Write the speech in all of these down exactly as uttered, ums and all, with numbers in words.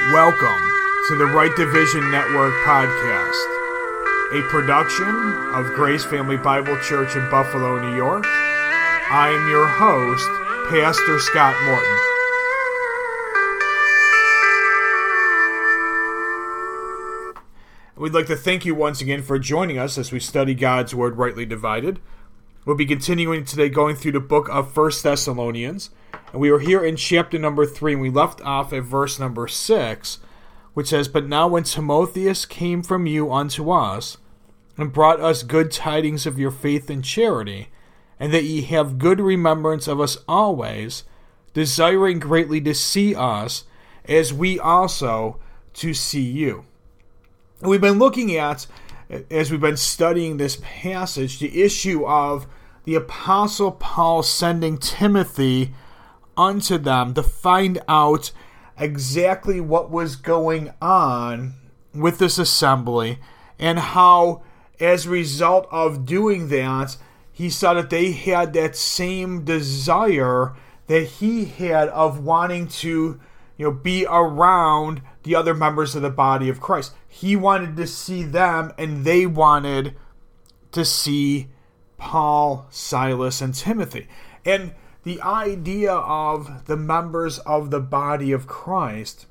Welcome to the Right Division Network podcast, a production of Grace Family Bible Church in Buffalo, New York. I am your host, Pastor Scott Morton. We'd like to thank you once again for joining us as we study God's Word rightly divided. We'll be continuing today going through the book of First Thessalonians. And we were here in chapter number three, and we left off at verse number six, which says, But now when Timotheus came from you unto us, and brought us good tidings of your faith and charity, and that ye have good remembrance of us always, desiring greatly to see us, as we also to see you. And we've been looking at, as we've been studying this passage, the issue of the Apostle Paul sending Timothy unto them to find out exactly what was going on with this assembly, and how, as a result of doing that, he saw that they had that same desire that he had of wanting to, you know, be around the other members of the body of Christ. He wanted to see them, and they wanted to see Paul, Silas, and Timothy. And the idea of the members of the body of Christ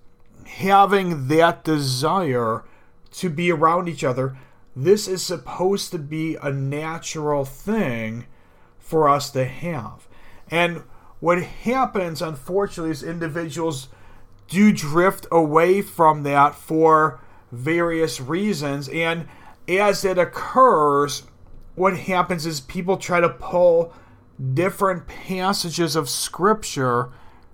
having that desire to be around each other, this is supposed to be a natural thing for us to have. And what happens, unfortunately, is individuals do drift away from that for various reasons. And as it occurs, what happens is people try to pull different passages of Scripture,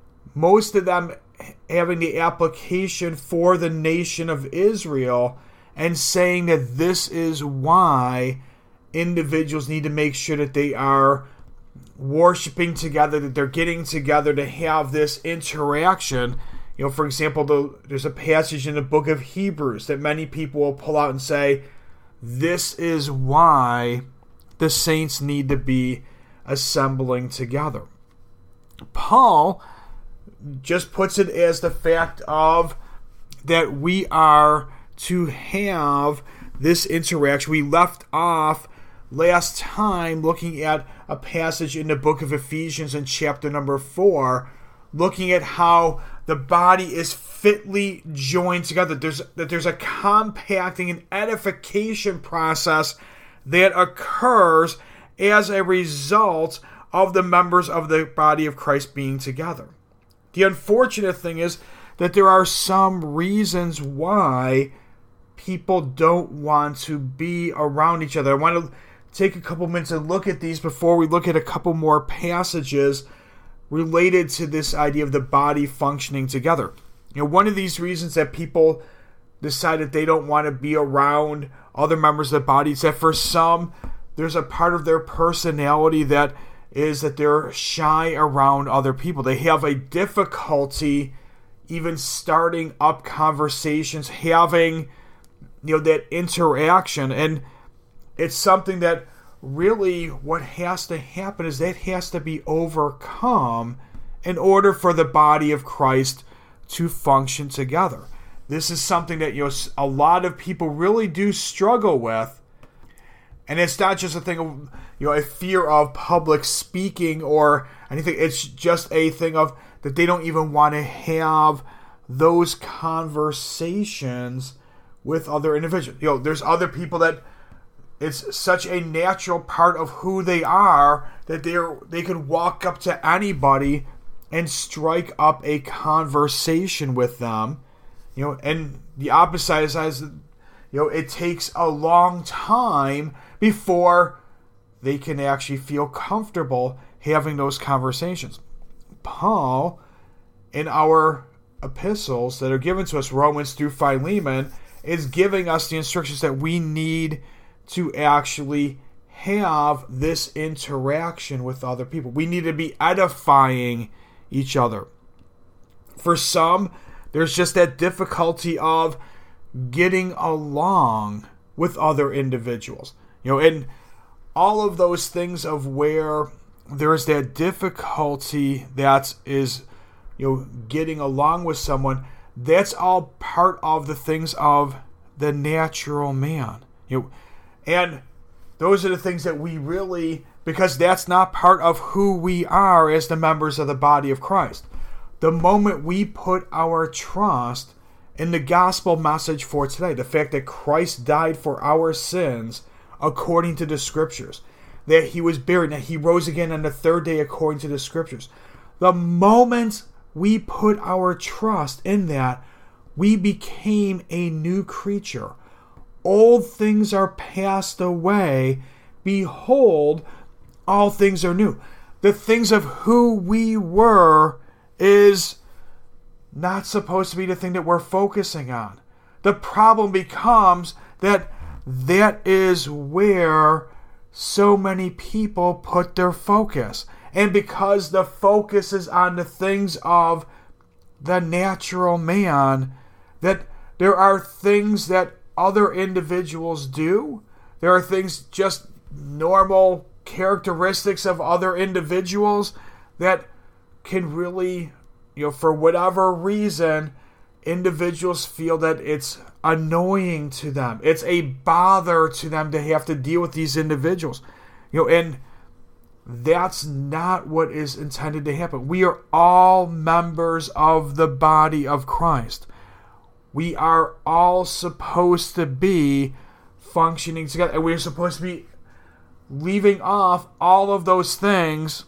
most of them having the application for the nation of Israel, and saying that this is why individuals need to make sure that they are worshiping together, that they're getting together to have this interaction. You know, for example, the, there's a passage in the book of Hebrews that many people will pull out and say, this is why the saints need to be assembling together. Paul just puts it as the fact of that we are to have this interaction. We left off last time looking at a passage in the book of Ephesians in chapter number four, looking at how the body is fitly joined together. There's that there's a compacting and edification process that occurs as a result of the members of the body of Christ being together. The unfortunate thing is that there are some reasons why people don't want to be around each other. I want to take a couple minutes and look at these before we look at a couple more passages related to this idea of the body functioning together. You know, one of these reasons that people decide that they don't want to be around other members of the body is that for some, there's a part of their personality that is that they're shy around other people. They have a difficulty even starting up conversations, having, you know, that interaction. And it's something that really what has to happen is that has to be overcome in order for the body of Christ to function together. This is something that, you know, a lot of people really do struggle with. And it's not just a thing of, you know, a fear of public speaking or anything. It's just a thing of that they don't even want to have those conversations with other individuals. You know, there's other people that it's such a natural part of who they are that they're they could walk up to anybody and strike up a conversation with them. You know, and the opposite is, you know, it takes a long time before they can actually feel comfortable having those conversations. Paul, in our epistles that are given to us, Romans through Philemon, is giving us the instructions that we need to actually have this interaction with other people. We need to be edifying each other. For some, there's just that difficulty of getting along with other individuals. You know, and all of those things of where there's that difficulty that is, you know, getting along with someone, that's all part of the things of the natural man. You know, and those are the things that we really, because that's not part of who we are as the members of the body of Christ. The moment we put our trust in the gospel message for today, the fact that Christ died for our sins according to the scriptures, that he was buried, that he rose again on the third day according to the scriptures. The moment we put our trust in that, we became a new creature. Old things are passed away. Behold, all things are new. The things of who we were is not supposed to be the thing that we're focusing on. The problem becomes that that is where so many people put their focus. And because the focus is on the things of the natural man, that there are things that other individuals do. There are things, just normal characteristics of other individuals that can really, you know, for whatever reason, individuals feel that it's annoying to them. It's a bother to them to have to deal with these individuals. You know, and that's not what is intended to happen. We are all members of the body of Christ. We are all supposed to be functioning together. And we're supposed to be leaving off all of those things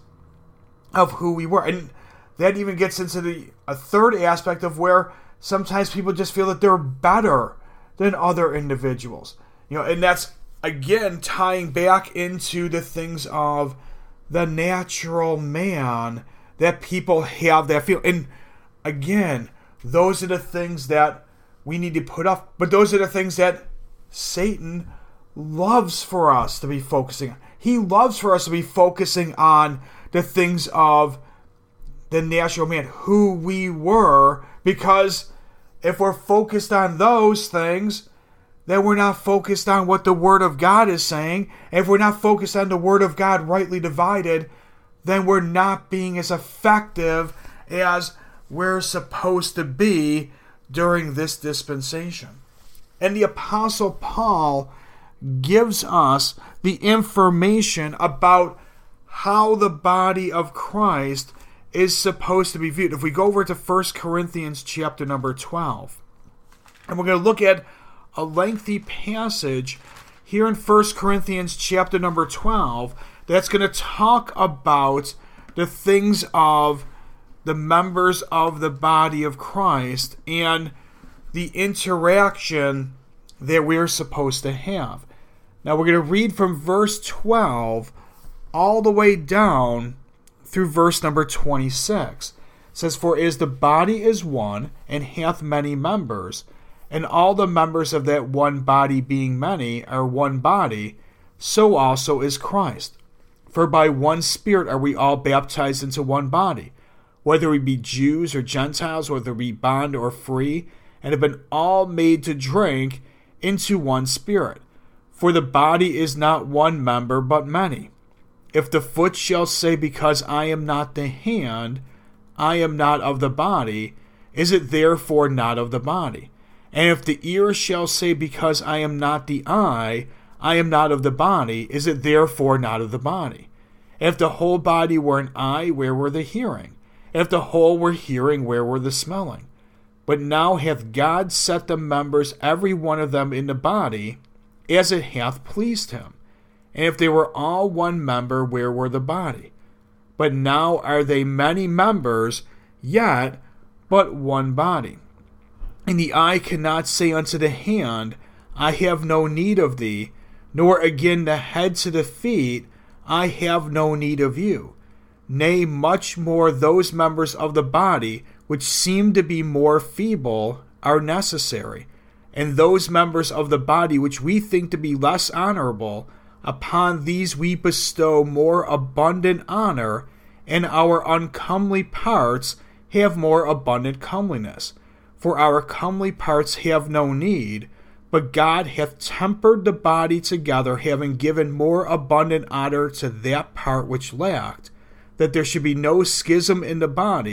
of who we were. And that even gets into the a third aspect of where sometimes people just feel that they're better than other individuals. You know, and that's, again, tying back into the things of the natural man that people have that feel. And again, those are the things that we need to put off. But those are the things that Satan loves for us to be focusing on. He loves for us to be focusing on the things of the natural man, who we were, because if we're focused on those things, then we're not focused on what the Word of God is saying. And if we're not focused on the Word of God rightly divided, then we're not being as effective as we're supposed to be during this dispensation. And the Apostle Paul gives us the information about how the body of Christ is supposed to be viewed. If we go over to First Corinthians chapter number twelve, and we're going to look at a lengthy passage here in First Corinthians chapter number twelve that's going to talk about the things of the members of the body of Christ and the interaction that we're supposed to have. Now we're going to read from verse twelve all the way down through verse number twenty-six. It says, "For as the body is one, and hath many members, and all the members of that one body being many are one body, so also is Christ. For by one Spirit are we all baptized into one body, whether we be Jews or Gentiles, whether we be bond or free, and have been all made to drink into one Spirit. For the body is not one member, but many. If the foot shall say, Because I am not the hand, I am not of the body, is it therefore not of the body? And if the ear shall say, Because I am not the eye, I am not of the body, is it therefore not of the body? And if the whole body were an eye, where were the hearing? And if the whole were hearing, where were the smelling? But now hath God set the members, every one of them, in the body, as it hath pleased him. And if they were all one member, where were the body? But now are they many members, yet but one body. And the eye cannot say unto the hand, I have no need of thee, nor again the head to the feet, I have no need of you. Nay, much more those members of the body which seem to be more feeble are necessary. And those members of the body which we think to be less honorable, upon these we bestow more abundant honor, and our uncomely parts have more abundant comeliness. For our comely parts have no need, but God hath tempered the body together, having given more abundant honor to that part which lacked, that there should be no schism in the body,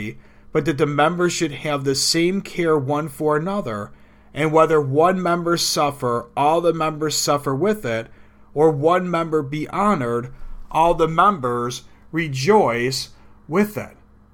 but that the members should have the same care one for another, and whether one member suffer, all the members suffer with it, or one member be honored, all the members rejoice with it.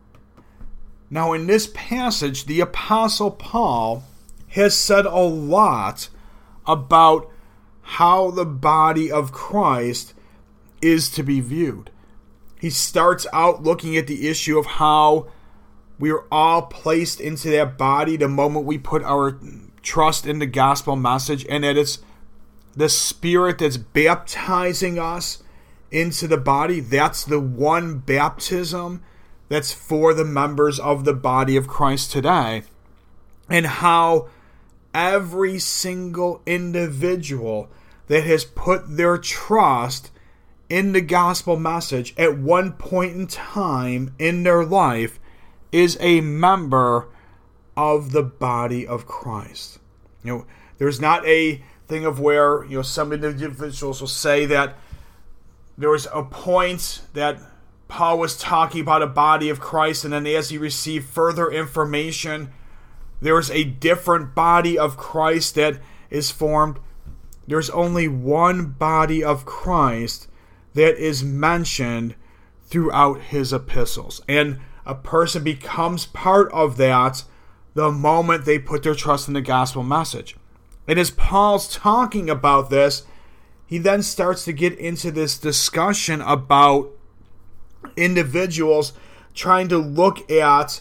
Now, in this passage, the Apostle Paul has said a lot about how the body of Christ is to be viewed. He starts out looking at the issue of how we are all placed into that body the moment we put our trust in the gospel message, and that it's the Spirit that's baptizing us into the body. That's the one baptism that's for the members of the body of Christ today. And how every single individual that has put their trust in the gospel message at one point in time in their life is a member of the body of Christ. You know, there's not a thing of where, you know, some individuals will say that there was a point that Paul was talking about a body of Christ, and then as he received further information, there was a different body of Christ that is formed. There's only one body of Christ that is mentioned throughout his epistles. And a person becomes part of that the moment they put their trust in the gospel message. And as Paul's talking about this, he then starts to get into this discussion about individuals trying to look at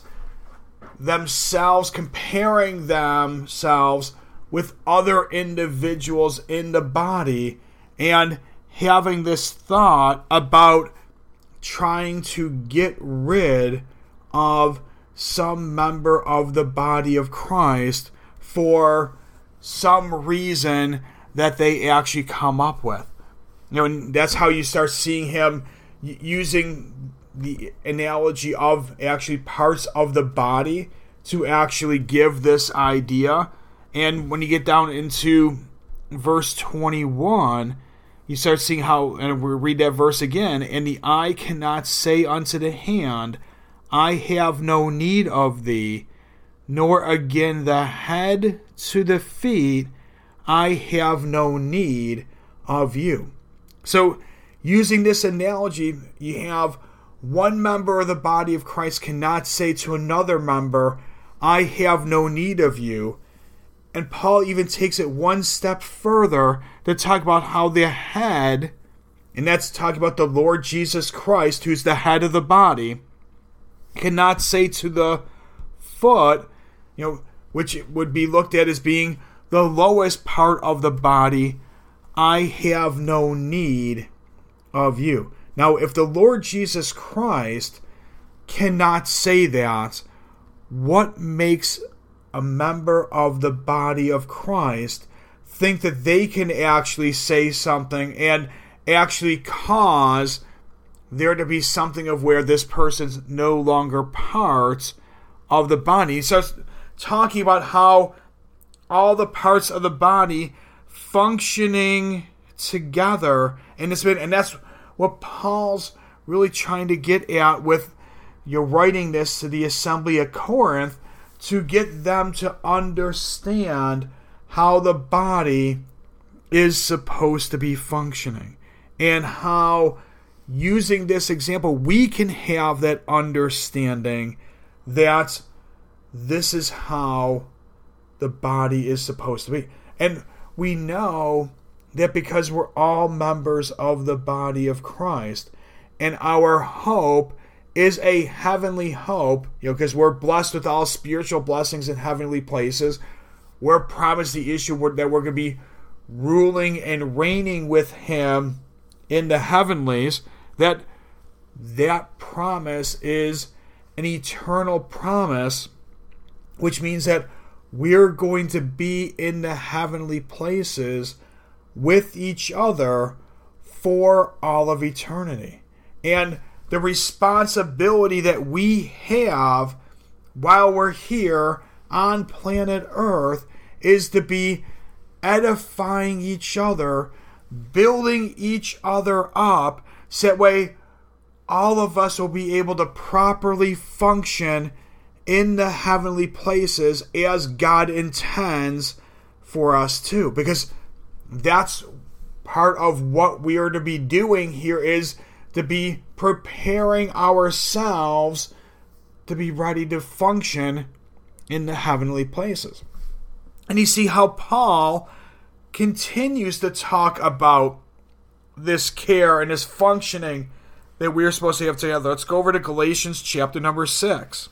themselves, comparing themselves with other individuals in the body, and having this thought about trying to get rid of some member of the body of Christ for some reason that they actually come up with. You know, and that's how you start seeing him using the analogy of actually parts of the body to actually give this idea. And when you get down into verse twenty-one, you start seeing how, and we read that verse again, and the eye cannot say unto the hand, I have no need of thee, nor again the head to the feet, I have no need of you. So, using this analogy, you have one member of the body of Christ cannot say to another member, I have no need of you. And Paul even takes it one step further to talk about how the head, and that's talking about the Lord Jesus Christ, who's the head of the body, cannot say to the foot, you know, which would be looked at as being the lowest part of the body, I have no need of you. Now, if the Lord Jesus Christ cannot say that, what makes a member of the body of Christ think that they can actually say something and actually cause there to be something of where this person's no longer part of the body? He starts talking about how all the parts of the body functioning together, and it's been, and that's what Paul's really trying to get at with you know, writing this to the assembly at Corinth, to get them to understand how the body is supposed to be functioning, and how, using this example, we can have that understanding that this is how the body is supposed to be. And we know that because we're all members of the body of Christ, and our hope is a heavenly hope, you know, because we're blessed with all spiritual blessings in heavenly places. We're promised the issue that we're going to be ruling and reigning with him in the heavenlies, that that promise is an eternal promise, which means that we're going to be in the heavenly places with each other for all of eternity. And the responsibility that we have while we're here on planet Earth is to be edifying each other, building each other up, so that way all of us will be able to properly function in the heavenly places as God intends for us to. Because that's part of what we are to be doing here, is to be preparing ourselves to be ready to function in the heavenly places. And you see how Paul continues to talk about this care and this functioning that we're supposed to have together. Let's go over to Galatians chapter number six.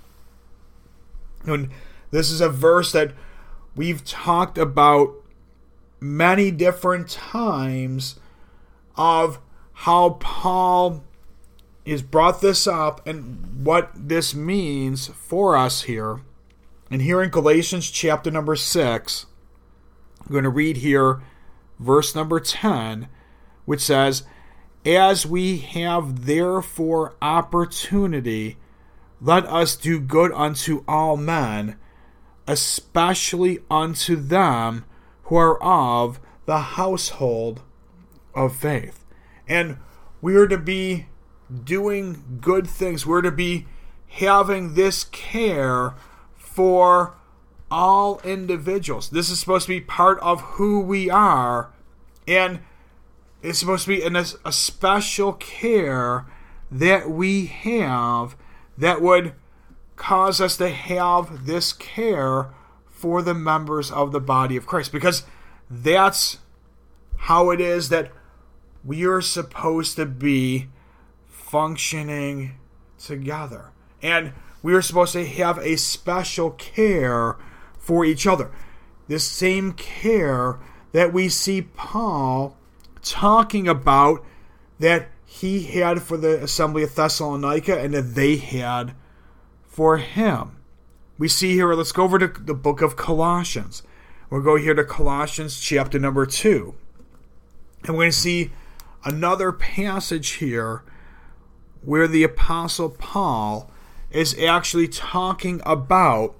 And this is a verse that we've talked about many different times, of how Paul has brought this up and what this means for us here. And here in Galatians chapter number six, I'm going to read here verse number ten, which says, "As we have therefore opportunity, let us do good unto all men, especially unto them who are of the household of faith." And we are to be doing good things. We're to be having this care for all individuals. This is supposed to be part of who we are, and it's supposed to be in a, a special care that we have that would cause us to have this care for the members of the body of Christ, because that's how it is that we are supposed to be functioning together. And we are supposed to have a special care for each other. This same care that we see Paul talking about that he had for the assembly of Thessalonica and that they had for him. We see here, let's go over to the book of Colossians. We'll go here to Colossians chapter number two. And we're going to see another passage here where the Apostle Paul is actually talking about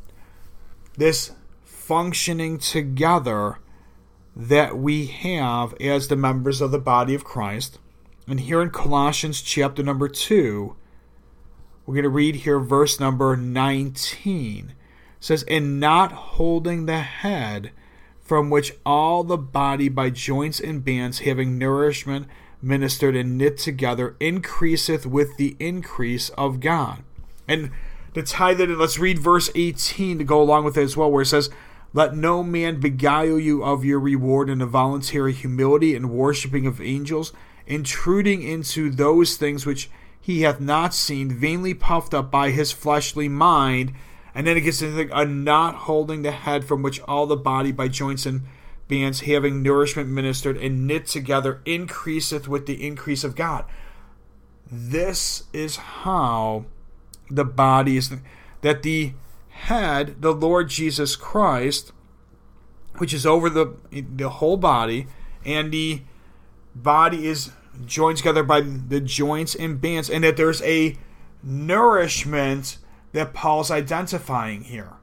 this functioning together that we have as the members of the body of Christ. And here in Colossians chapter number two, we're going to read here verse number nineteen. It says, "And not holding the head, from which all the body by joints and bands, having nourishment ministered and knit together, increaseth with the increase of God." And to tie that in, let's read verse eighteen to go along with it as well, where it says, "Let no man beguile you of your reward in a voluntary humility and worshiping of angels, intruding into those things which he hath not seen, vainly puffed up by his fleshly mind." And then it gets into the, a not holding the head, from which all the body by joints and bands, having nourishment ministered and knit together, increaseth with the increase of God. This is how the body is, that the head, the Lord Jesus Christ, which is over the the whole body, and the body is joined together by the joints and bands, and that there's a nourishment that Paul's identifying here.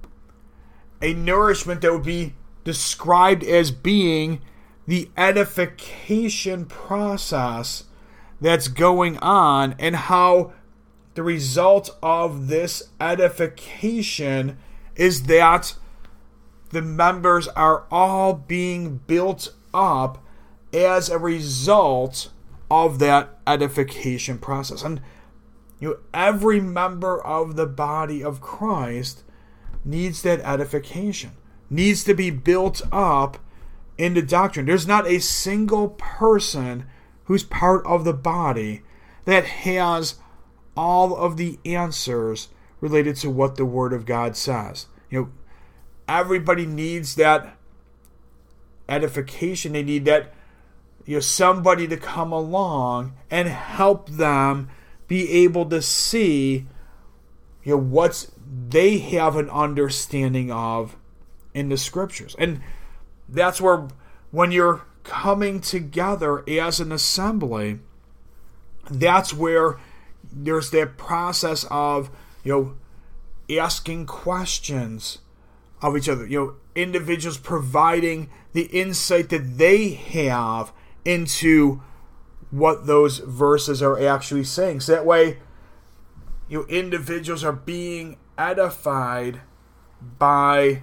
A nourishment that would be described as being the edification process that's going on, and how the result of this edification is that the members are all being built up as a result of that edification process. And you know, every member of the body of Christ needs that edification, needs to be built up into doctrine. There's not a single person who's part of the body that has all of the answers related to what the Word of God says. You know, everybody needs that edification. They need that, you know, somebody to come along and help them be able to see, you know, what they have an understanding of in the Scriptures. And that's where, when you're coming together as an assembly, that's where there's that process of, you know, asking questions of each other. You know, individuals providing the insight that they have into what those verses are actually saying. So that way, you know, individuals are being edified by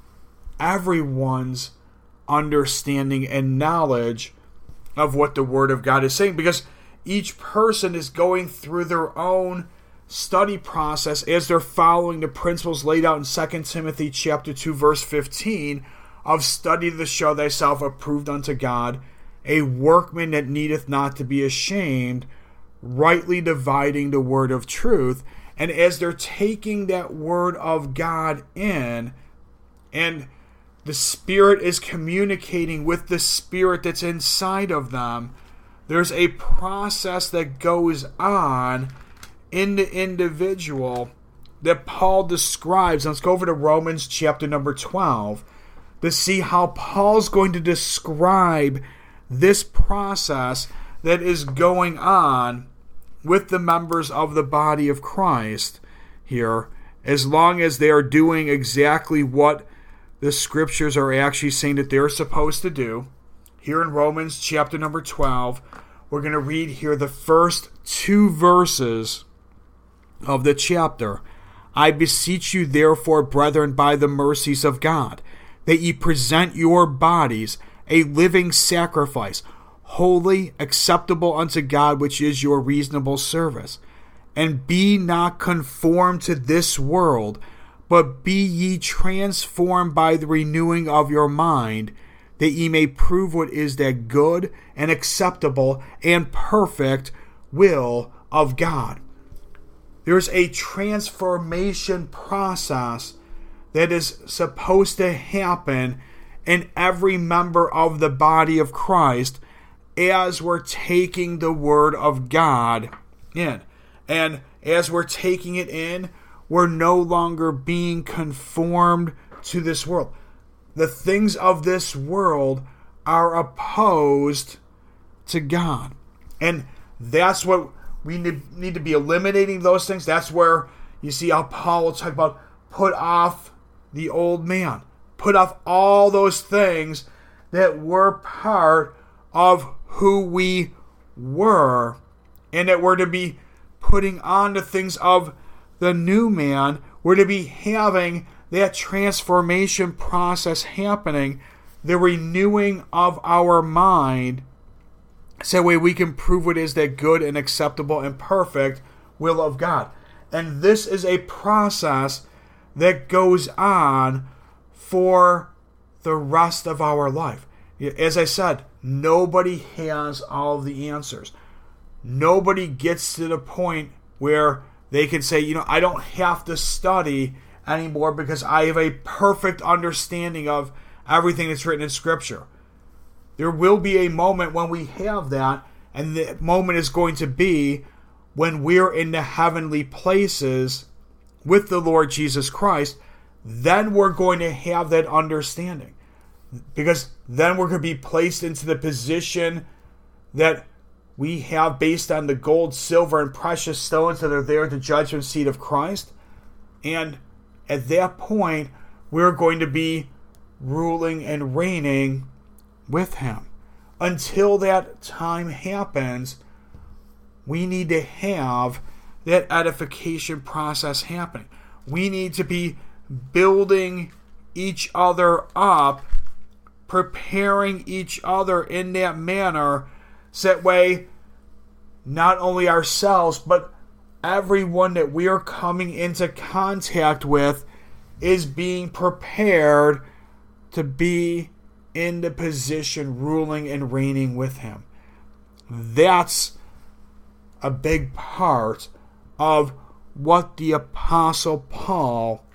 everyone's understanding and knowledge of what the Word of God is saying, because each person is going through their own study process as they're following the principles laid out in Second Timothy chapter two, verse fifteen, of study to show thyself approved unto God, a workman that needeth not to be ashamed, rightly dividing the word of truth. And as they're taking that word of God in, and the Spirit is communicating with the Spirit that's inside of them, there's a process that goes on in the individual that Paul describes. Let's go over to Romans chapter number twelve to see how Paul's going to describe this process that is going on with the members of the body of Christ here, as long as they are doing exactly what the Scriptures are actually saying that they're supposed to do. Here in Romans chapter number twelve, we're going to read here the first two verses of the chapter. I beseech you therefore, brethren, by the mercies of God, that ye present your bodies a living sacrifice, holy, acceptable unto God, which is your reasonable service. And be not conformed to this world, but be ye transformed by the renewing of your mind, that ye may prove what is that good and acceptable and perfect will of God. There's a transformation process that is supposed to happen in every member of the body of Christ as we're taking the Word of God in. And as we're taking it in, we're no longer being conformed to this world. The things of this world are opposed to God. And that's what we need to be eliminating, those things. That's where you see how Paul will talk about put off the old man. Put off all those things that were part of who we were, and that we're to be putting on the things of the new man. We're to be having that transformation process happening, the renewing of our mind, so that way we can prove what is that good and acceptable and perfect will of God. And this is a process that goes on for the rest of our life. As I said, nobody has all of the answers. Nobody gets to the point where they can say, you know, I don't have to study anymore because I have a perfect understanding of everything that's written in Scripture. There will be a moment when we have that, and the moment is going to be when we're in the heavenly places with the Lord Jesus Christ. Then we're going to have that understanding, because then we're going to be placed into the position that we have based on the gold, silver, and precious stones that are there at the judgment seat of Christ. And at that point, we're going to be ruling and reigning with Him. Until that time happens, we need to have that edification process happening. We need to be building each other up, preparing each other in that manner, so that way not only ourselves, but everyone that we are coming into contact with is being prepared to be in the position ruling and reigning with Him. That's a big part of what the Apostle Paul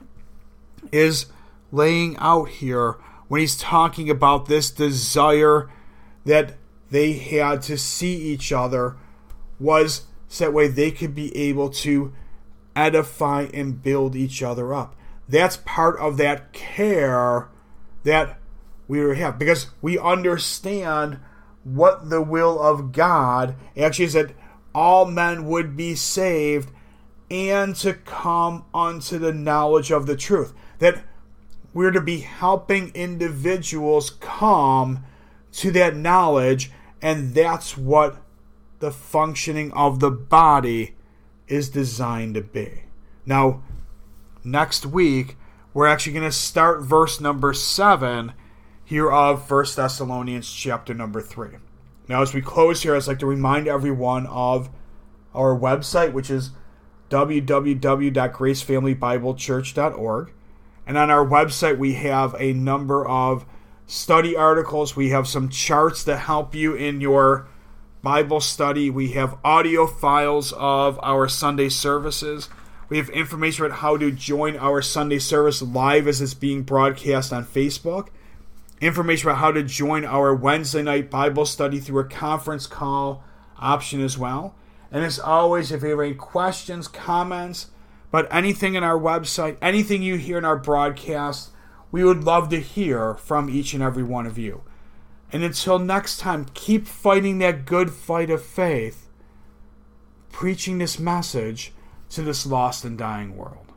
is laying out here when he's talking about this desire that they had to see each other, was so that way they could be able to edify and build each other up. That's part of that care that we have, because we understand what the will of God actually is, that all men would be saved and to come unto the knowledge of the truth. That we're to be helping individuals come to that knowledge, and that's what the functioning of the body is designed to be. Now, next week, we're actually going to start verse number seven here of First Thessalonians chapter number three. Now, as we close here, I'd like to remind everyone of our website, which is w w w dot grace family bible church dot org. And on our website, we have a number of study articles. We have some charts that help you in your Bible study. We have audio files of our Sunday services. We have information about how to join our Sunday service live as it's being broadcast on Facebook. Information about how to join our Wednesday night Bible study through a conference call option as well. And as always, if you have any questions, comments about anything in our website, anything you hear in our broadcast, we would love to hear from each and every one of you. And until next time, keep fighting that good fight of faith, preaching this message to this lost and dying world.